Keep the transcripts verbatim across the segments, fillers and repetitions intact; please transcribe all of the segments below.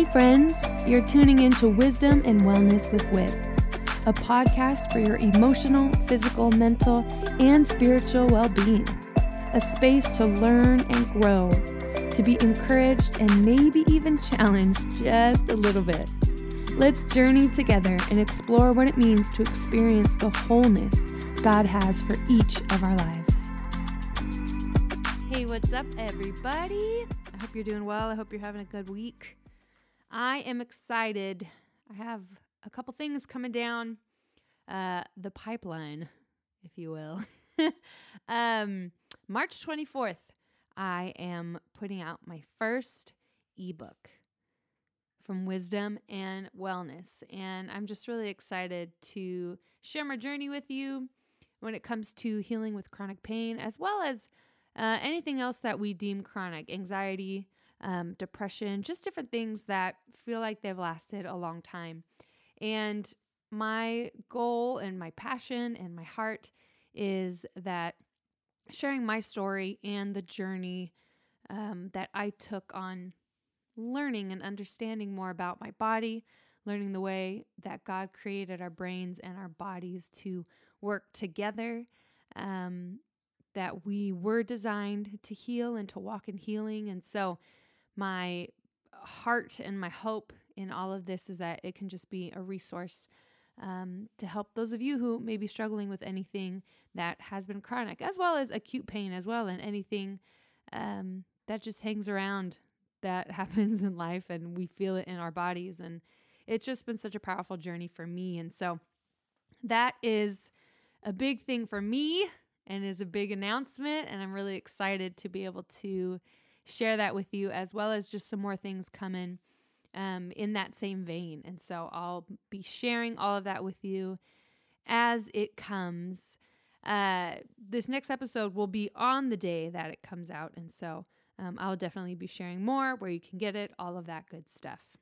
Hey friends, you're tuning into Wisdom and Wellness with Whit, a podcast for your emotional, physical, mental, and spiritual well-being. A space to learn and grow, to be encouraged and maybe even challenged just a little bit. Let's journey together and explore what it means to experience the wholeness God has for each of our lives. Hey, what's up, everybody? I hope you're doing well. I hope you're having a good week. I am excited. I have a couple things coming down uh, the pipeline, if you will. um, March twenty-fourth, I am putting out my first ebook from Wisdom and Wellness. And I'm just really excited to share my journey with you when it comes to healing with chronic pain, as well as uh, anything else that we deem chronic, anxiety, um, depression, just different things that feel like they've lasted a long time. And my goal and my passion and my heart is that sharing my story and the journey um, that I took on learning and understanding more about my body, learning the way that God created our brains and our bodies to work together, um, that we were designed to heal and to walk in healing. And so my heart and my hope in all of this is that it can just be a resource um, to help those of you who may be struggling with anything that has been chronic, as well as acute pain as well, and anything um, that just hangs around that happens in life and we feel it in our bodies. And it's just been such a powerful journey for me. And so that is a big thing for me and is a big announcement. And I'm really excited to be able to share that with you, as well as just some more things coming um, in that same vein. And so I'll be sharing all of that with you as it comes. Uh, this next episode will be on the day that it comes out. And so um, I'll definitely be sharing more, where you can get it, all of that good stuff.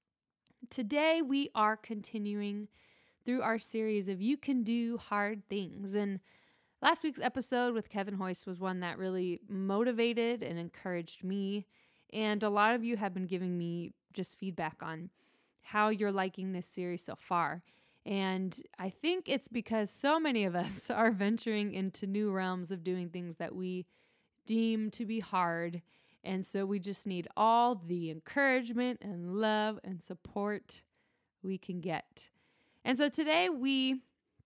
Today, we are continuing through our series of You Can Do Hard Things. And last week's episode with Kevin Hoist was one that really motivated and encouraged me. And a lot of you have been giving me just feedback on how you're liking this series so far. And I think it's because so many of us are venturing into new realms of doing things that we deem to be hard. And so we just need all the encouragement and love and support we can get. And so today we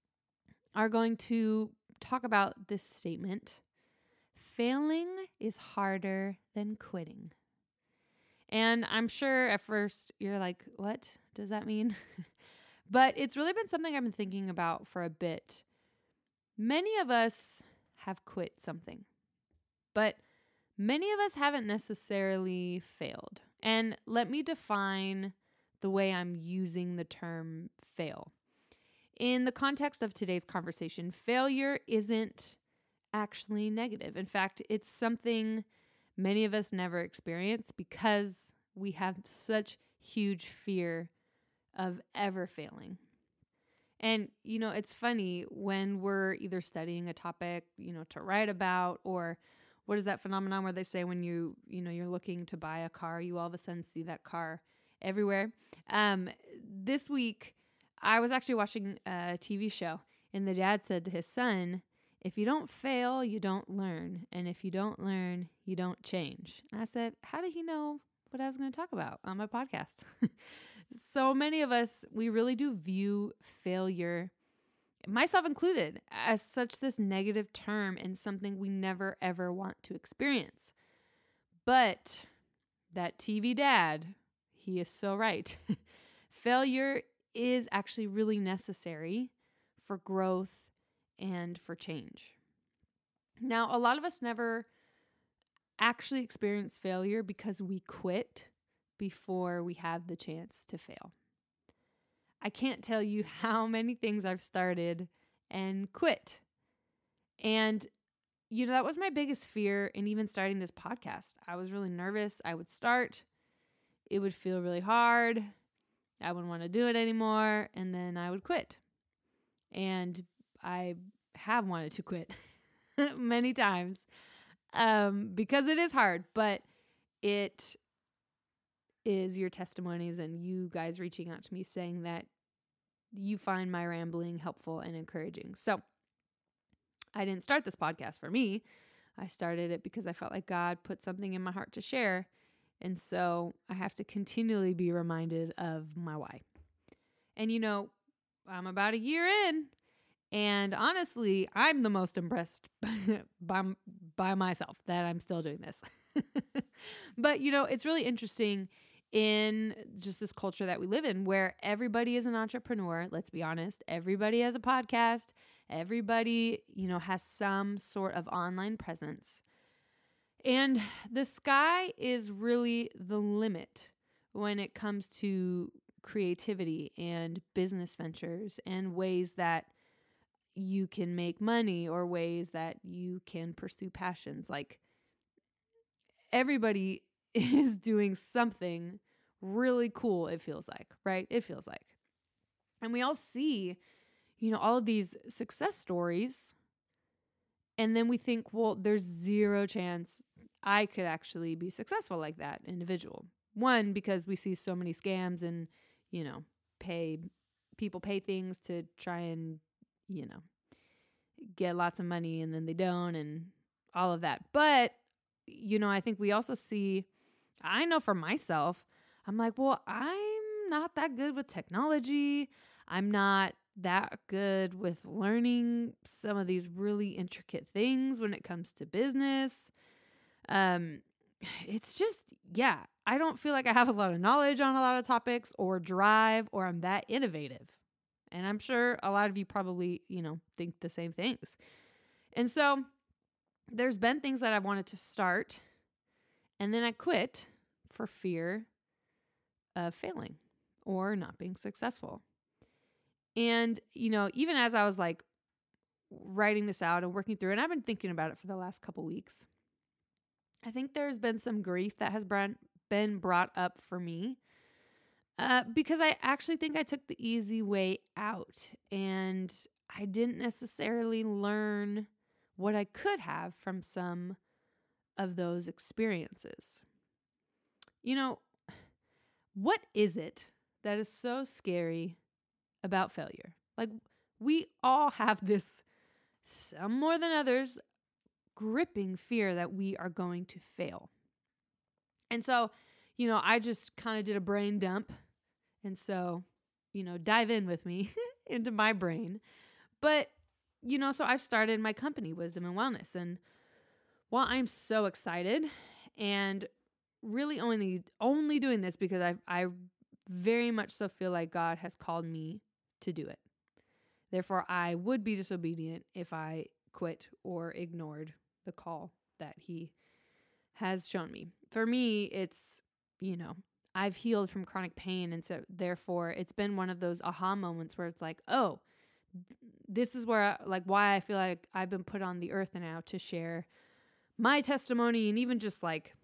are going to talk about this statement: failing is harder than quitting. And I'm sure at first you're like, what does that mean? But it's really been something I've been thinking about for a bit. Many of us have quit something, but many of us haven't necessarily failed. And let me define the way I'm using the term fail. In the context of today's conversation, failure isn't actually negative. In fact, it's something many of us never experience because we have such huge fear of ever failing. And, you know, it's funny when we're either studying a topic, you know, to write about, or what is that phenomenon where they say when you, you know, you're looking to buy a car, you all of a sudden see that car everywhere. Um, this week, I was actually watching a T V show, and the dad said to his son, if you don't fail, you don't learn. And if you don't learn, you don't change. And I said, how did he know what I was going to talk about on my podcast? So many of us, we really do view failure, myself included, as such this negative term and something we never, ever want to experience. But that T V dad, he is so right. Failure is actually really necessary for growth and for change. Now, a lot of us never actually experience failure because we quit before we have the chance to fail. I can't tell you how many things I've started and quit. And, you know, that was my biggest fear in even starting this podcast. I was really nervous. I would start. It would feel really hard. I wouldn't want to do it anymore. And then I would quit. And I have wanted to quit many times um, because it is hard, but it is your testimonies and you guys reaching out to me saying that you find my rambling helpful and encouraging. So I didn't start this podcast for me. I started it because I felt like God put something in my heart to share. And so I have to continually be reminded of my why. And you know, I'm about a year in, and honestly, I'm the most impressed by, by myself that I'm still doing this. But you know, it's really interesting in just this culture that we live in where everybody is an entrepreneur. Let's be honest. Everybody has a podcast. Everybody, you know, has some sort of online presence. And the sky is really the limit when it comes to creativity and business ventures and ways that you can make money or ways that you can pursue passions. Like, everybody is doing something really cool, it feels like, right? It feels like. And we all see, you know, all of these success stories. And then we think, well, there's zero chance I could actually be successful like that individual. One, because we see so many scams and, you know, pay people pay things to try and, you know, get lots of money and then they don't and all of that. But, you know, I think we also see, I know for myself, I'm like, well, I'm not that good with technology. I'm not that good with learning some of these really intricate things when it comes to business. Um, it's just, yeah, I don't feel like I have a lot of knowledge on a lot of topics or drive or I'm that innovative. And I'm sure a lot of you probably, you know, think the same things. And so there's been things that I wanted to start and then I quit for fear of failing or not being successful. And, you know, even as I was like writing this out and working through it, and I've been thinking about it for the last couple weeks, I think there's been some grief that has been brought up for me uh, because I actually think I took the easy way out and I didn't necessarily learn what I could have from some of those experiences. You know, what is it that is so scary about failure? Like, we all have this, some more than others, gripping fear that we are going to fail. And so, you know, I just kind of did a brain dump. And so, you know, dive in with me into my brain. But, you know, so I've started my company, Wisdom and Wellness. And while I'm so excited and really only only doing this because I I very much so feel like God has called me to do it. Therefore, I would be disobedient if I quit or ignored the call that he has shown me. For me, it's, you know, I've healed from chronic pain. And so therefore, it's been one of those aha moments where it's like, oh, this is where, I, like, why I feel like I've been put on the earth now to share my testimony and even just like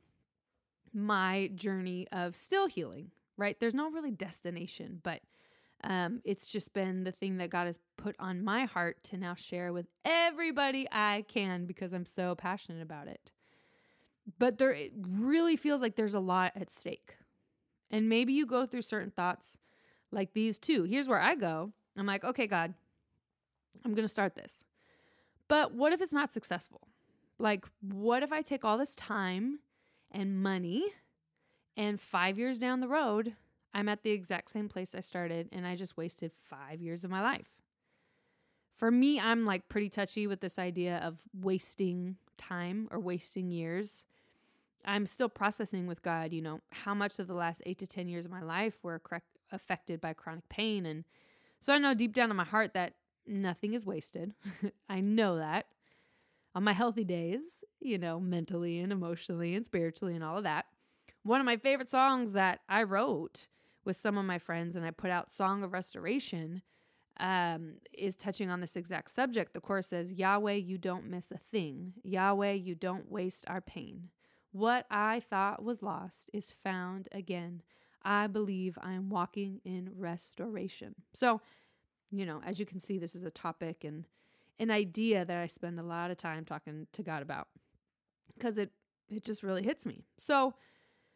my journey of still healing, right? There's no really destination, but um, it's just been the thing that God has put on my heart to now share with everybody I can because I'm so passionate about it. But there, it really feels like there's a lot at stake. And maybe you go through certain thoughts like these too. Here's where I go. I'm like, okay, God, I'm going to start this. But what if it's not successful? Like, what if I take all this time and money and five years down the road, I'm at the exact same place I started and I just wasted five years of my life? For me, I'm like pretty touchy with this idea of wasting time or wasting years. I'm still processing with God, you know, how much of the last eight to ten years of my life were correct, affected by chronic pain. And so I know deep down in my heart that nothing is wasted. I know that. On my healthy days, you know, mentally and emotionally and spiritually and all of that. One of my favorite songs that I wrote with some of my friends and I put out, Song of Restoration, um, is touching on this exact subject. The chorus says, Yahweh, you don't miss a thing. Yahweh, you don't waste our pain. What I thought was lost is found again. I believe I am walking in restoration. So, you know, as you can see, this is a topic and an idea that I spend a lot of time talking to God about because it, it just really hits me. So,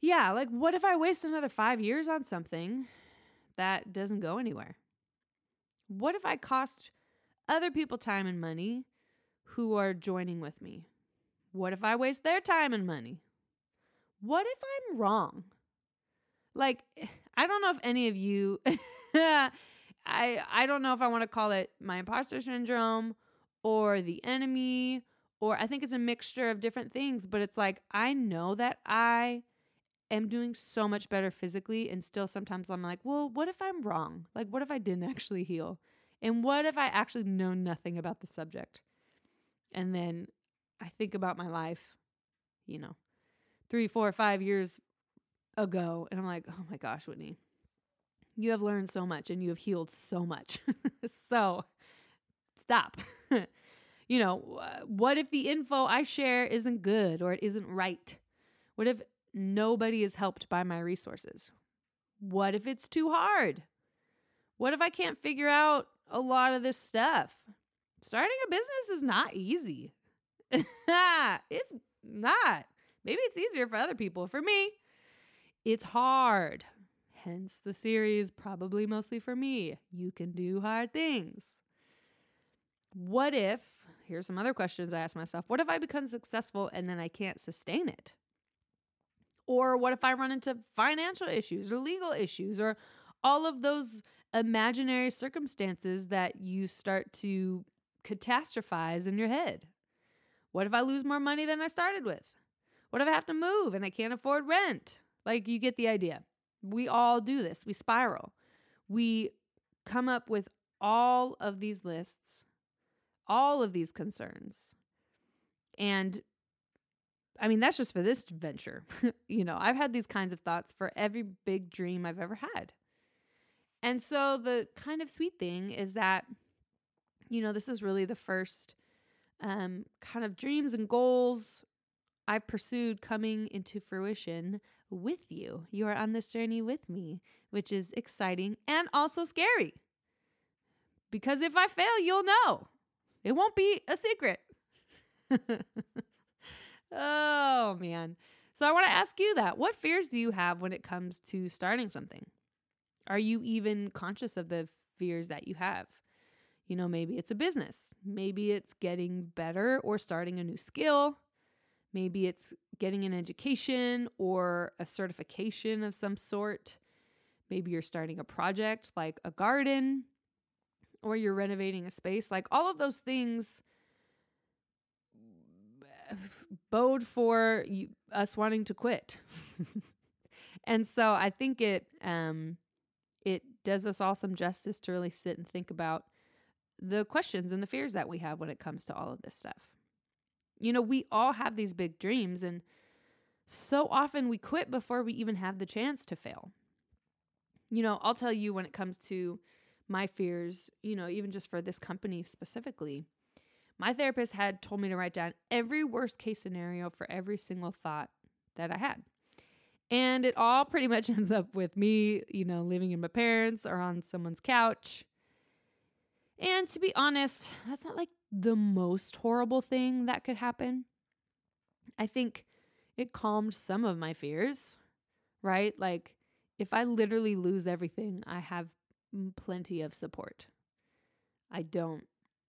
yeah, like what if I waste another five years on something that doesn't go anywhere? What if I cost other people time and money who are joining with me? What if I waste their time and money? What if I'm wrong? Like, I don't know if any of you, I I don't know if I want to call it my imposter syndrome or the enemy, or I think it's a mixture of different things, but it's like, I know that I am doing so much better physically, and still sometimes I'm like, well, what if I'm wrong? Like, what if I didn't actually heal? And what if I actually know nothing about the subject? And then I think about my life, you know, three, four, five years ago, and I'm like, oh my gosh, Whitney, you have learned so much and you have healed so much. So stop. You know, uh, what if the info I share isn't good or it isn't right? What if nobody is helped by my resources? What if it's too hard? What if I can't figure out a lot of this stuff? Starting a business is not easy. It's not. Maybe it's easier for other people. For me, it's hard. Hence the series, probably mostly for me. You can do hard things. What if, here's some other questions I ask myself. What if I become successful and then I can't sustain it? Or what if I run into financial issues or legal issues or all of those imaginary circumstances that you start to catastrophize in your head? What if I lose more money than I started with? What if I have to move and I can't afford rent? Like, you get the idea. We all do this. We spiral. We come up with all of these lists, all of these concerns. And I mean, that's just for this venture. You know, I've had these kinds of thoughts for every big dream I've ever had. And so the kind of sweet thing is that, you know, this is really the first um, kind of dreams and goals I've pursued coming into fruition with you. You are on this journey with me, which is exciting and also scary. Because if I fail, you'll know. It won't be a secret. Oh, man. So I want to ask you that. What fears do you have when it comes to starting something? Are you even conscious of the fears that you have? You know, maybe it's a business. Maybe it's getting better or starting a new skill. Maybe it's getting an education or a certification of some sort. Maybe you're starting a project like a garden, or you're renovating a space. Like, all of those things bode for you, us wanting to quit. And so I think it um, it does us all some justice to really sit and think about the questions and the fears that we have when it comes to all of this stuff. You know, we all have these big dreams, and so often we quit before we even have the chance to fail. You know, I'll tell you, when it comes to my fears, you know, even just for this company specifically, my therapist had told me to write down every worst case scenario for every single thought that I had. And it all pretty much ends up with me, you know, living in my parents' or on someone's couch. And to be honest, that's not like the most horrible thing that could happen. I think it calmed some of my fears, right? Like, if I literally lose everything, I have plenty of support. I don't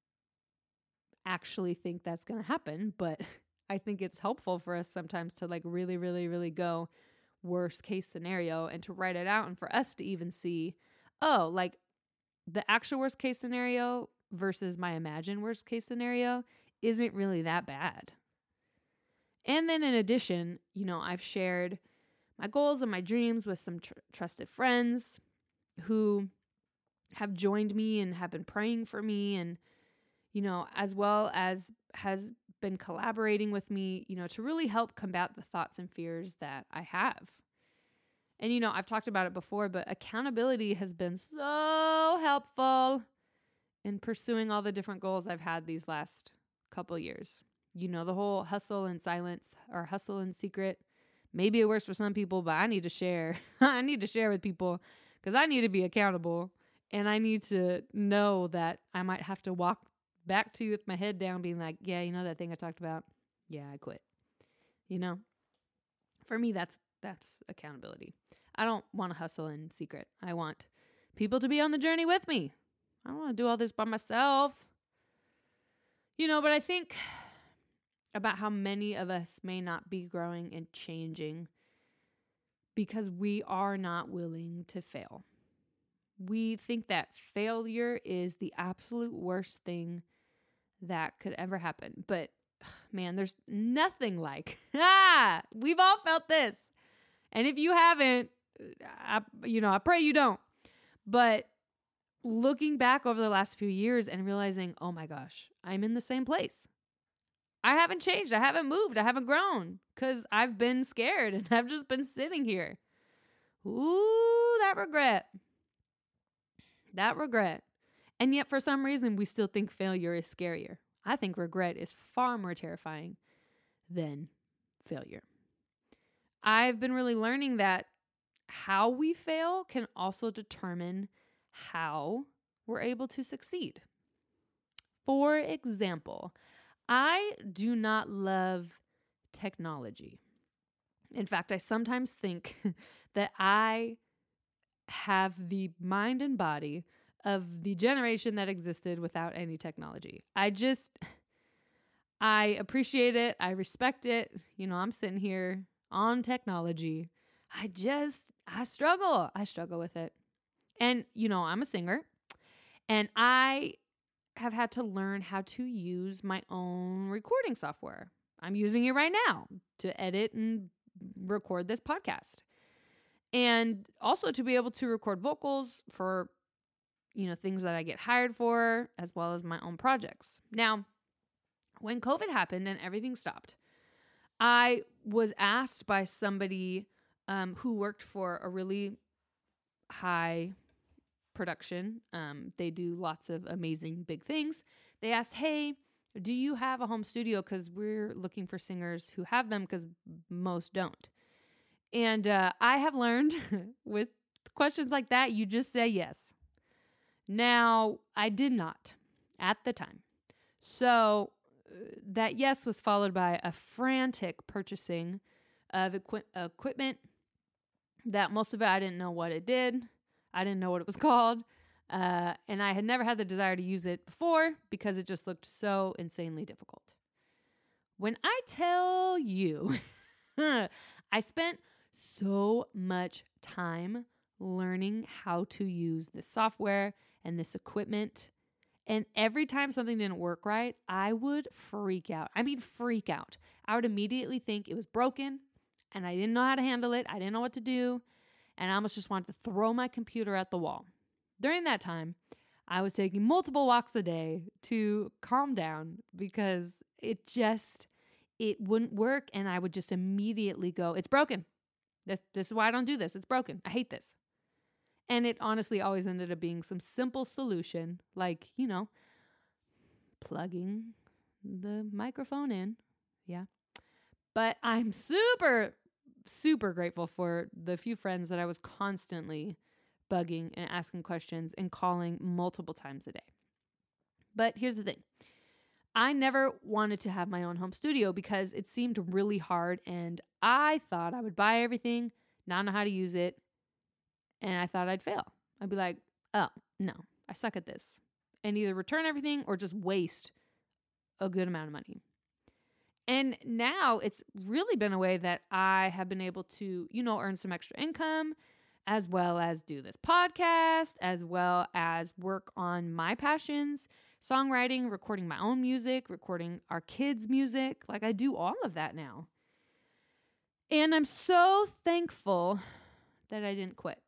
actually think that's going to happen, but I think it's helpful for us sometimes to like really, really, really go worst case scenario and to write it out, and for us to even see, oh, like the actual worst case scenario versus my imagined worst case scenario isn't really that bad. And then in addition, you know, I've shared my goals and my dreams with some tr- trusted friends who have joined me and have been praying for me, and, you know, as well as has been collaborating with me, you know, to really help combat the thoughts and fears that I have. And, you know, I've talked about it before, but accountability has been so helpful in pursuing all the different goals I've had these last couple years. You know, the whole hustle in silence or hustle in secret. Maybe it works for some people, but I need to share. I need to share with people because I need to be accountable, and I need to know that I might have to walk back to you with my head down being like, yeah, you know that thing I talked about? Yeah, I quit. You know, for me, that's That's accountability. I don't want to hustle in secret. I want people to be on the journey with me. I don't want to do all this by myself. You know, but I think about how many of us may not be growing and changing because we are not willing to fail. We think that failure is the absolute worst thing that could ever happen. But man, there's nothing like, ah, we've all felt this. And if you haven't, I, you know, I pray you don't. But looking back over the last few years and realizing, oh my gosh, I'm in the same place. I haven't changed. I haven't moved. I haven't grown because I've been scared and I've just been sitting here. Ooh, that regret. That regret. And yet for some reason, we still think failure is scarier. I think regret is far more terrifying than failure. I've been really learning that how we fail can also determine how we're able to succeed. For example, I do not love technology. In fact, I sometimes think that I have the mind and body of the generation that existed without any technology. I just, I appreciate it. I respect it. You know, I'm sitting here on technology. I just, I struggle. I struggle with it. And, you know, I'm a singer and I have had to learn how to use my own recording software. I'm using it right now to edit and record this podcast. And also to be able to record vocals for, you know, things that I get hired for, as well as my own projects. Now, when COVID happened and everything stopped, I was asked by somebody um, who worked for a really high production. Um, they do lots of amazing big things. They asked, hey, do you have a home studio? Because we're looking for singers who have them because most don't. And uh, I have learned with questions like that, you just say yes. Now, I did not at the time. So uh, that yes was followed by a frantic purchasing of equi- equipment that most of it, I didn't know what it did. I didn't know what it was called. Uh, and I had never had the desire to use it before because it just looked so insanely difficult. When I tell you, I spent so much time learning how to use this software and this equipment. And every time something didn't work right, I would freak out. I mean, freak out. I would immediately think it was broken and I didn't know how to handle it. I didn't know what to do. And I almost just wanted to throw my computer at the wall. During that time, I was taking multiple walks a day to calm down because it just, it wouldn't work. And I would just immediately go, it's broken. This, this is why I don't do this. It's broken. I hate this. And it honestly always ended up being some simple solution, like, you know, plugging the microphone in. Yeah. But I'm super, super grateful for the few friends that I was constantly bugging and asking questions and calling multiple times a day. But here's the thing. I never wanted to have my own home studio because it seemed really hard and I thought I would buy everything, not know how to use it, and I thought I'd fail. I'd be like, oh, no, I suck at this. And either return everything or just waste a good amount of money. And now it's really been a way that I have been able to, you know, earn some extra income, as well as do this podcast, as well as work on my passions, songwriting, recording my own music, recording our kids' music. Like I do all of that now. And I'm so thankful that I didn't quit.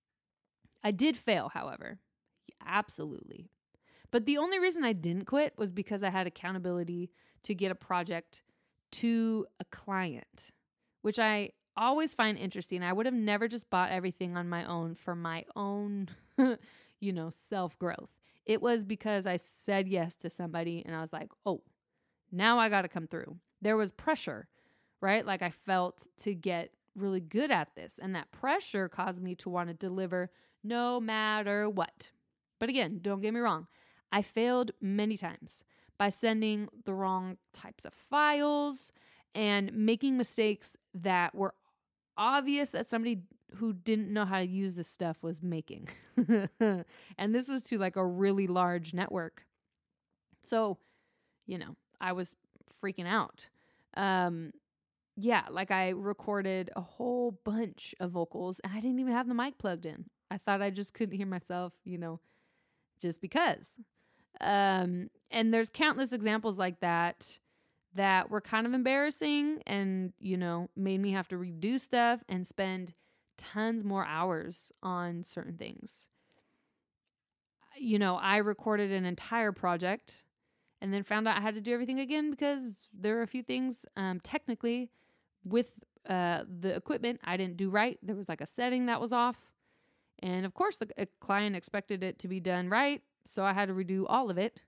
I did fail, however. Absolutely. But the only reason I didn't quit was because I had accountability to get a project to a client, which I always find interesting. I would have never just bought everything on my own for my own, you know, self-growth. It was because I said yes to somebody and I was like, oh, now I got to come through. There was pressure, right? Like I felt to get really good at this. And that pressure caused me to want to deliver no matter what. But again, don't get me wrong. I failed many times by sending the wrong types of files and making mistakes that were obvious that somebody who didn't know how to use this stuff was making. And this was to like a really large network. So, you know, I was freaking out. Um, yeah, like I recorded a whole bunch of vocals and I didn't even have the mic plugged in. I thought I just couldn't hear myself, you know, just because. Um, and there's countless examples like that that were kind of embarrassing and, you know, made me have to redo stuff and spend tons more hours on certain things. You know, I recorded an entire project and then found out I had to do everything again because there were a few things um, technically with uh, the equipment I didn't do right. There was like a setting that was off. And of course, the client expected it to be done right. So I had to redo all of it.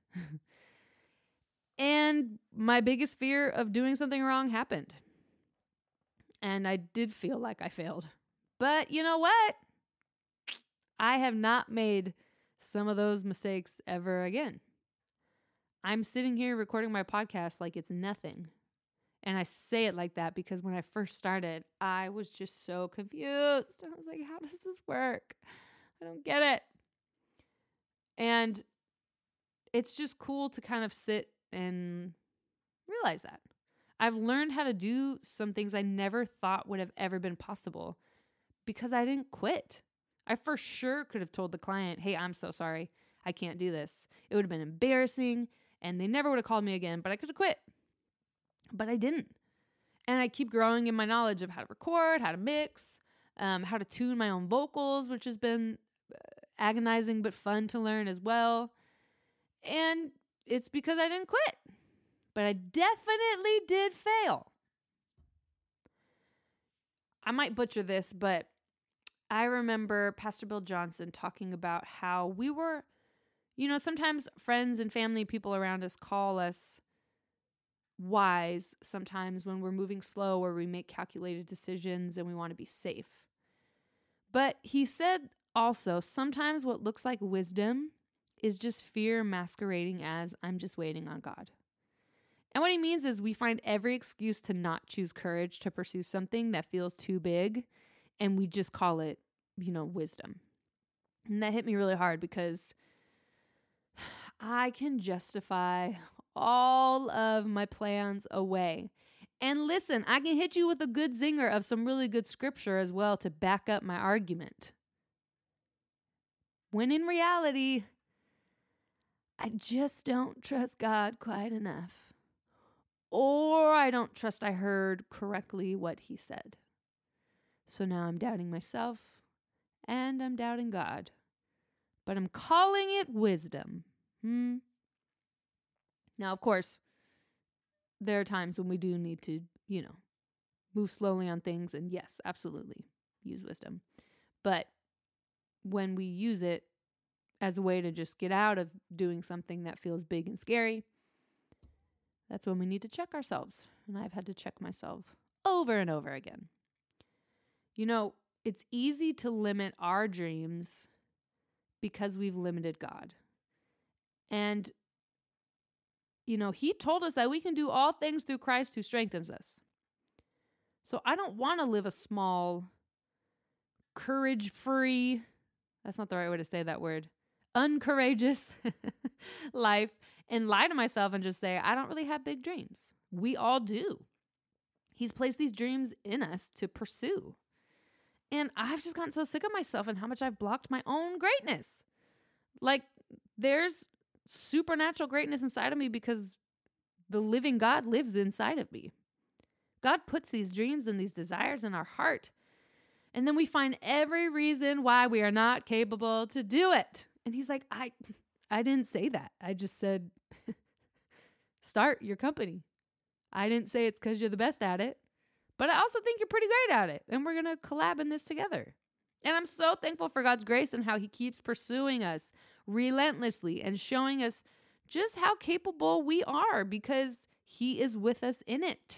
And my biggest fear of doing something wrong happened. And I did feel like I failed. But you know what? I have not made some of those mistakes ever again. I'm sitting here recording my podcast like it's nothing. And I say it like that because when I first started, I was just so confused. I was like, how does this work? I don't get it. And it's just cool to kind of sit and realize that. I've learned how to do some things I never thought would have ever been possible because I didn't quit. I for sure could have told the client, hey, I'm so sorry. I can't do this. It would have been embarrassing and they never would have called me again, but I could have quit. But I didn't. And I keep growing in my knowledge of how to record, how to mix, um, how to tune my own vocals, which has been agonizing but fun to learn as well. And it's because I didn't quit. But I definitely did fail. I might butcher this, but I remember Pastor Bill Johnson talking about how we were, you know, sometimes friends and family, people around us call us wise sometimes when we're moving slow or we make calculated decisions and we want to be safe. But he said also, sometimes what looks like wisdom is just fear masquerading as I'm just waiting on God. And what he means is we find every excuse to not choose courage to pursue something that feels too big, and we just call it, you know, wisdom. And that hit me really hard because I can justify all of my plans away. And listen, I can hit you with a good zinger of some really good scripture as well to back up my argument. When in reality, I just don't trust God quite enough. Or I don't trust I heard correctly what he said. So now I'm doubting myself and I'm doubting God. But I'm calling it wisdom. Hmm. Now, of course, there are times when we do need to, you know, move slowly on things. And yes, absolutely, use wisdom. But when we use it as a way to just get out of doing something that feels big and scary, that's when we need to check ourselves. And I've had to check myself over and over again. You know, it's easy to limit our dreams because we've limited God. And, you know, he told us that we can do all things through Christ who strengthens us. So I don't want to live a small, courage-free, that's not the right way to say that word, uncourageous life and lie to myself and just say, I don't really have big dreams. We all do. He's placed these dreams in us to pursue. And I've just gotten so sick of myself and how much I've blocked my own greatness. Like, there's supernatural greatness inside of me because the living God lives inside of me. God puts these dreams and these desires in our heart. And then we find every reason why we are not capable to do it. And he's like, I I didn't say that. I just said, start your company. I didn't say it's because you're the best at it. But I also think you're pretty great at it. And we're going to collab in this together. And I'm so thankful for God's grace and how he keeps pursuing us relentlessly and showing us just how capable we are because he is with us in it.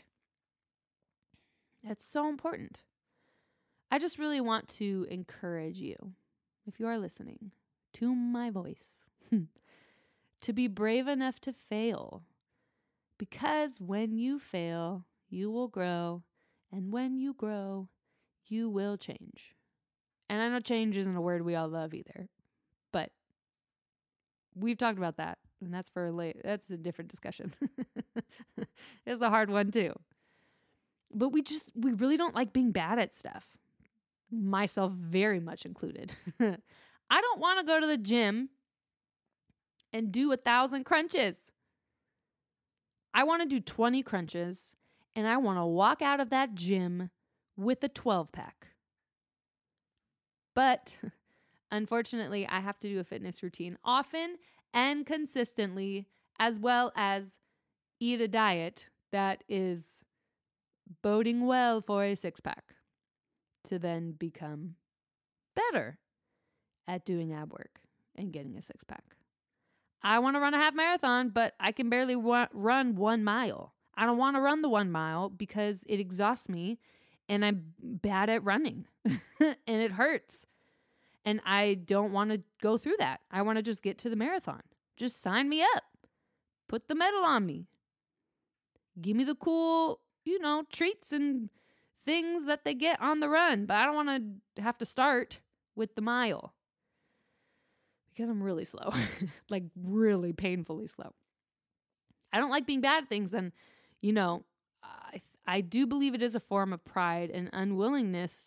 That's so important. I just really want to encourage you, if you are listening to my voice, to be brave enough to fail. Because when you fail, you will grow. And when you grow, you will change. And I know change isn't a word we all love either, but we've talked about that, and that's for a late, that's a different discussion. It's a hard one too. But we just, we really don't like being bad at stuff. Myself very much included. I don't want to go to the gym and do a thousand crunches. I want to do twenty crunches, and I want to walk out of that gym with a twelve pack. But unfortunately, I have to do a fitness routine often and consistently, as well as eat a diet that is boding well for a six pack to then become better at doing ab work and getting a six pack. I want to run a half marathon, but I can barely wa- run one mile. I don't want to run the one mile because it exhausts me and I'm bad at running and it hurts. And I don't want to go through that. I want to just get to the marathon. Just sign me up. Put the medal on me. Give me the cool, you know, treats and things that they get on the run. But I don't want to have to start with the mile because I'm really slow, like really painfully slow. I don't like being bad at things. And, you know, I, I do believe it is a form of pride and unwillingness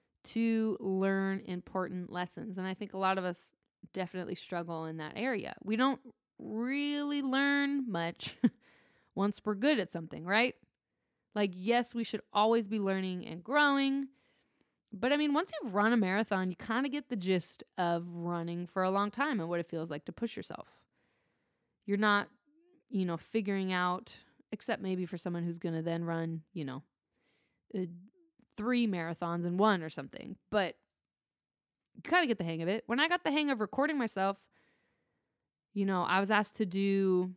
to learn important lessons. And I think a lot of us definitely struggle in that area. We don't really learn much once we're good at something, right? Like, yes, we should always be learning and growing. But I mean, once you've run a marathon, you kind of get the gist of running for a long time and what it feels like to push yourself. You're not, you know, figuring out, except maybe for someone who's going to then run, you know, a three marathons in one or something, but you kind of get the hang of it. When I got the hang of recording myself, you know, I was asked to do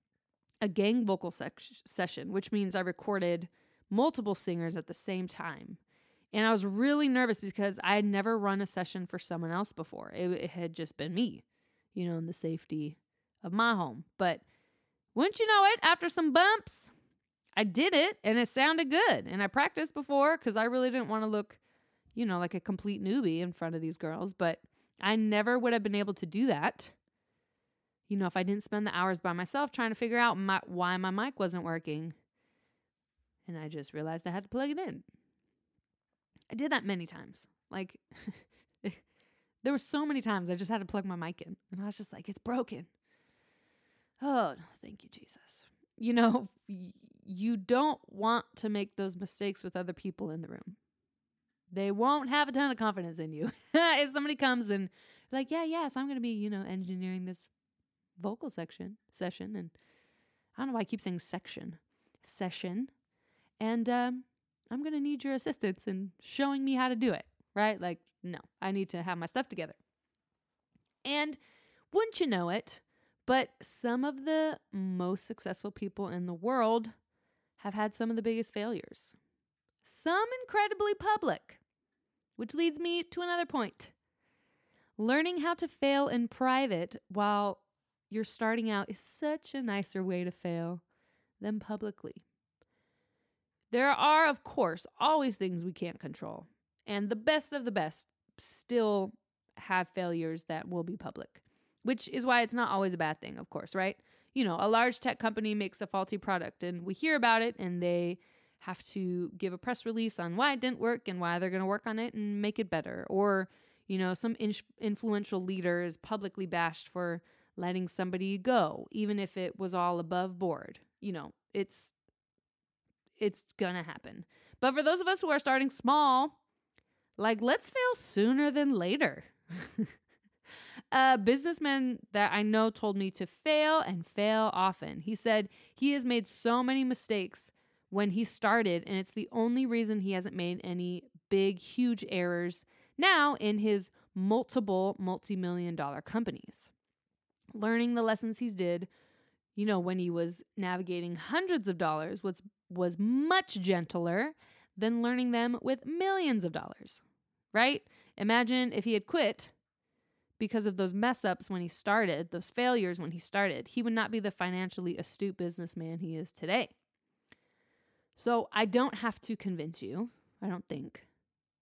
a gang vocal sec- session, which means I recorded multiple singers at the same time. And I was really nervous because I had never run a session for someone else before. It, it had just been me, you know, in the safety of my home. But wouldn't you know it, after some bumps, I did it and it sounded good. And I practiced before because I really didn't want to look, you know, like a complete newbie in front of these girls. But I never would have been able to do that, you know, if I didn't spend the hours by myself trying to figure out my, why my mic wasn't working. And I just realized I had to plug it in. I did that many times. Like, there were so many times I just had to plug my mic in. And I was just like, it's broken. Oh, thank you, Jesus. You know, you don't want to make those mistakes with other people in the room. They won't have a ton of confidence in you. If somebody comes and like, yeah, yeah, so I'm going to be, you know, engineering this vocal section, session. And I don't know why I keep saying section, session. And um, I'm going to need your assistance in showing me how to do it, right? Like, no, I need to have my stuff together. And wouldn't you know it, but some of the most successful people in the world have had some of the biggest failures. Some incredibly public, which leads me to another point. Learning how to fail in private while you're starting out is such a nicer way to fail than publicly. There are, of course, always things we can't control. And the best of the best still have failures that will be public, which is why it's not always a bad thing, of course, right? You know, a large tech company makes a faulty product and we hear about it and they have to give a press release on why it didn't work and why they're going to work on it and make it better. Or, you know, some in- influential leader is publicly bashed for letting somebody go, even if it was all above board. You know, it's it's going to happen. But for those of us who are starting small, like, let's fail sooner than later. A businessman that I know told me to fail and fail often. He said he has made so many mistakes when he started, and it's the only reason he hasn't made any big, huge errors now in his multiple multi-million dollar companies. Learning the lessons he's did, you know, when he was navigating hundreds of dollars was, was much gentler than learning them with millions of dollars, right? Imagine if he had quit because of those mess ups when he started, those failures when he started, he would not be the financially astute businessman he is today. So I don't have to convince you, I don't think,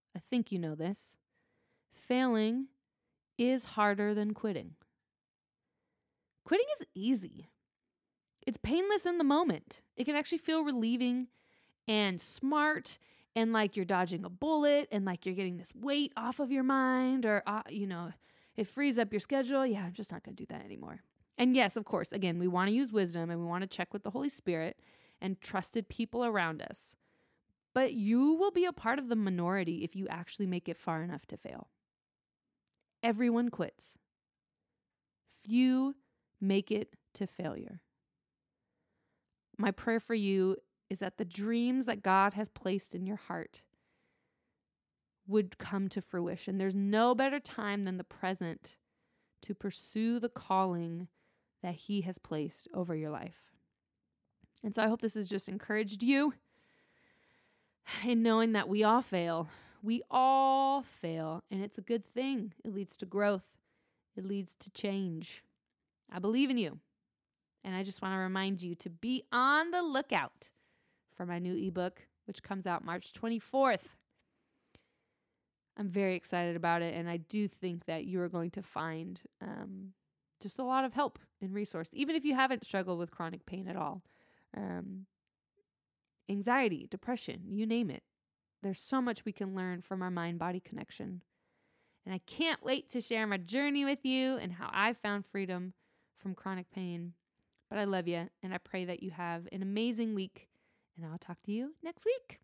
I think you know this. Failing is harder than quitting. Quitting is easy. It's painless in the moment. It can actually feel relieving and smart and like you're dodging a bullet and like you're getting this weight off of your mind or, uh, you know, it frees up your schedule. Yeah, I'm just not going to do that anymore. And yes, of course, again, we want to use wisdom and we want to check with the Holy Spirit and trusted people around us. But you will be a part of the minority if you actually make it far enough to fail. Everyone quits. Few make it to failure. My prayer for you is that the dreams that God has placed in your heart would come to fruition. There's no better time than the present to pursue the calling that He has placed over your life. And so I hope this has just encouraged you in knowing that we all fail. We all fail, and it's a good thing. It leads to growth. It leads to change. I believe in you. And I just want to remind you to be on the lookout for my new ebook, which comes out March twenty-fourth. I'm very excited about it, and I do think that you are going to find um, just a lot of help and resource, even if you haven't struggled with chronic pain at all. Um, anxiety, depression, you name it. There's so much we can learn from our mind-body connection. And I can't wait to share my journey with you and how I found freedom from chronic pain. But I love you, and I pray that you have an amazing week, and I'll talk to you next week.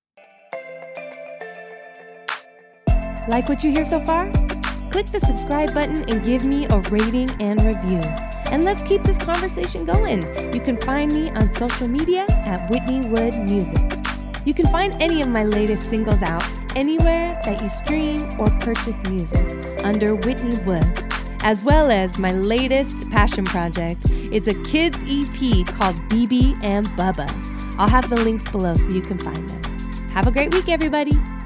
Like what you hear so far? Click the subscribe button and give me a rating and review. And let's keep this conversation going. You can find me on social media at Whitney Wood Music. You can find any of my latest singles out anywhere that you stream or purchase music under Whitney Wood, as well as my latest passion project. It's a kids E P called B B and Bubba. I'll have the links below so you can find them. Have a great week, everybody.